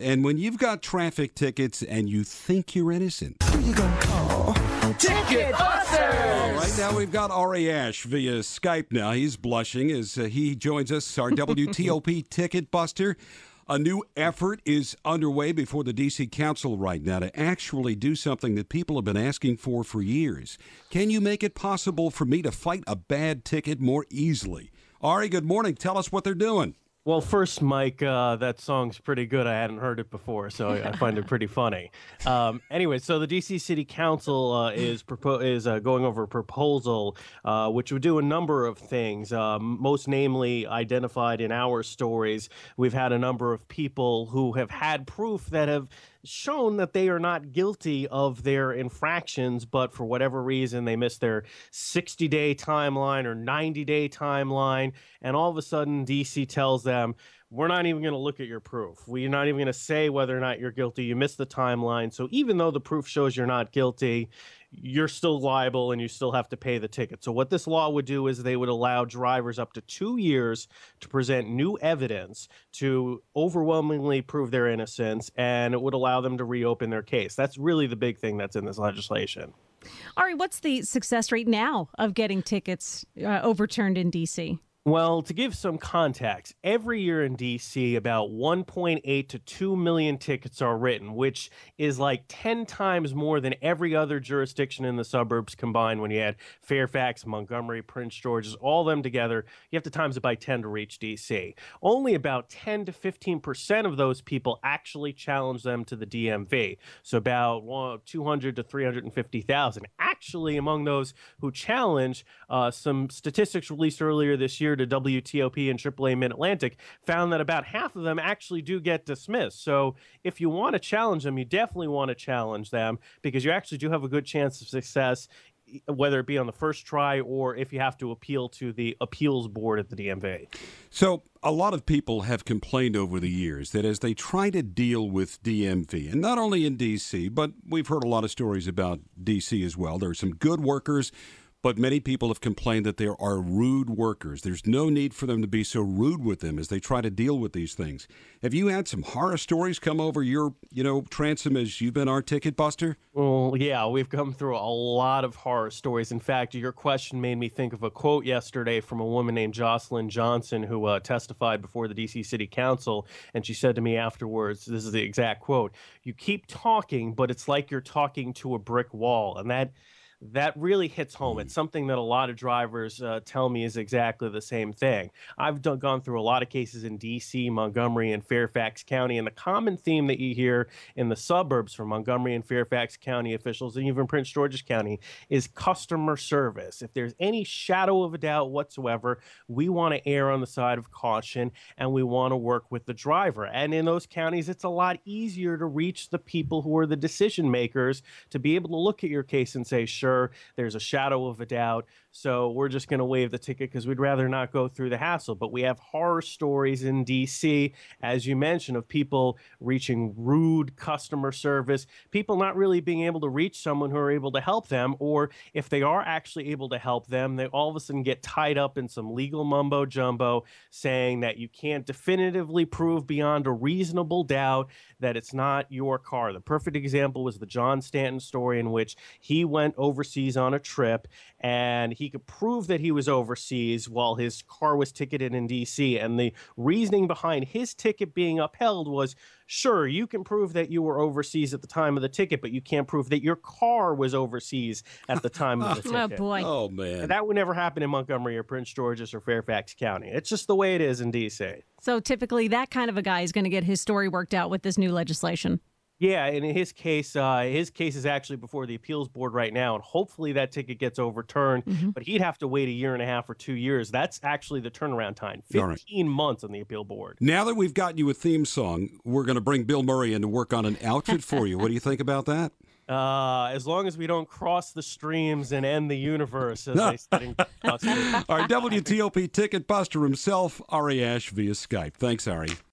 And when you've got traffic tickets and you think you're innocent. Who you gonna call? Ticket Busters! Right now we've got Ari Ash via Skype now. He's blushing as he joins us, our WTOP Ticket Buster. A new effort is underway before the D.C. Council right now to actually do something that people have been asking for years. Can you make it possible for me to fight a bad ticket more easily? Ari, good morning. Tell us what they're doing. Well, first, Mike, that song's pretty good. I hadn't heard it before, so I find it pretty funny. Anyway, so the D.C. City Council is going over a proposal which would do a number of things, most namely identified in our stories. We've had a number of people who have had proof that have shown that they are not guilty of their infractions, but for whatever reason, they missed their 60-day timeline or 90-day timeline, and all of a sudden, DC tells them, we're not even going to look at your proof. We're not even going to say whether or not you're guilty. You missed the timeline. So even though the proof shows you're not guilty, you're still liable and you still have to pay the ticket. So what this law would do is they would allow drivers up to 2 years to present new evidence to overwhelmingly prove their innocence, and it would allow them to reopen their case. That's really the big thing that's in this legislation. Ari, what's the success rate now of getting tickets overturned in D.C.? Well, to give some context, every year in D.C., about 1.8 to 2 million tickets are written, which is like 10 times more than every other jurisdiction in the suburbs combined. When you add Fairfax, Montgomery, Prince George's, all them together, you have to times it by 10 to reach D.C. Only about 10 to 15% of those people actually challenge them to the DMV, so about 200 to 350,000. Actually, among those who challenge, some statistics released earlier this year to WTOP and AAA Mid-Atlantic found that about half of them actually do get dismissed. So if you want to challenge them, you definitely want to challenge them because you actually do have a good chance of success, whether it be on the first try or if you have to appeal to the appeals board at the DMV. So a lot of people have complained over the years that as they try to deal with DMV, and not only in D.C., but we've heard a lot of stories about D.C. as well. There are some good workers, but many people have complained that there are rude workers. There's no need for them to be so rude with them as they try to deal with these things. Have you had some horror stories come over your, transom as you've been our ticket buster? Well, yeah, we've come through a lot of horror stories. In fact, your question made me think of a quote yesterday from a woman named Jocelyn Johnson who testified before the D.C. City Council, and she said to me afterwards, this is the exact quote, "You keep talking, but it's like you're talking to a brick wall." And that really hits home. It's something that a lot of drivers tell me is exactly the same thing. I've gone through a lot of cases in D.C., Montgomery, and Fairfax County, and the common theme that you hear in the suburbs from Montgomery and Fairfax County officials, and even Prince George's County, is customer service. If there's any shadow of a doubt whatsoever, we want to err on the side of caution, and we want to work with the driver. And in those counties, it's a lot easier to reach the people who are the decision makers to be able to look at your case and say, sure, there's a shadow of a doubt, so we're just going to waive the ticket because we'd rather not go through the hassle. But we have horror stories in D.C., as you mentioned, of people reaching rude customer service, people not really being able to reach someone who are able to help them, or if they are actually able to help them, they all of a sudden get tied up in some legal mumbo jumbo saying that you can't definitively prove beyond a reasonable doubt that it's not your car. The perfect example was the John Stanton story in which he went overseas on a trip and he could prove that he was overseas while his car was ticketed in D.C. And the reasoning behind his ticket being upheld was, sure, you can prove that you were overseas at the time of the ticket, but you can't prove that your car was overseas at the time of the ticket. Oh, boy. Oh, man. And that would never happen in Montgomery or Prince George's or Fairfax County. It's just the way it is in D.C. So typically that kind of a guy is going to get his story worked out with this new legislation. Yeah, and in his case is actually before the appeals board right now, and hopefully that ticket gets overturned, but he'd have to wait a year and a half or 2 years. That's actually the turnaround time, 15 months on the appeal board. Now that we've gotten you a theme song, we're going to bring Bill Murray in to work on an outfit for you. What do you think about that? As long as we don't cross the streams and end the universe, as they said in Our WTOP ticket buster himself, Ari Ash, via Skype. Thanks, Ari.